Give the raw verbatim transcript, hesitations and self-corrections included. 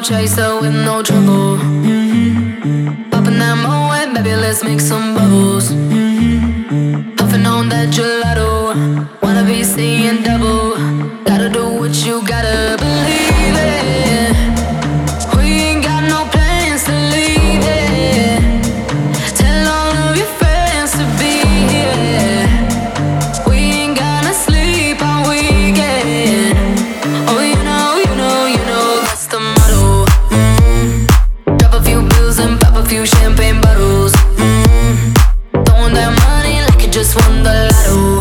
chaser with no trouble. Mm-hmm. Popping that Moet, baby, let's make some bubbles. Mm-hmm. Puffing on that gelato, wanna be seeing double. Gotta do what you gotta believe it. We ain't got no plans to leave it. Tell all of your friends to be here. We ain't gonna sleep all weekend. Oh, you know, you know, you know that's the motto. Mm-hmm. Drop a few bills and pop a few champagne bottles. Mm-hmm. Throwing that money like you just won the lotto.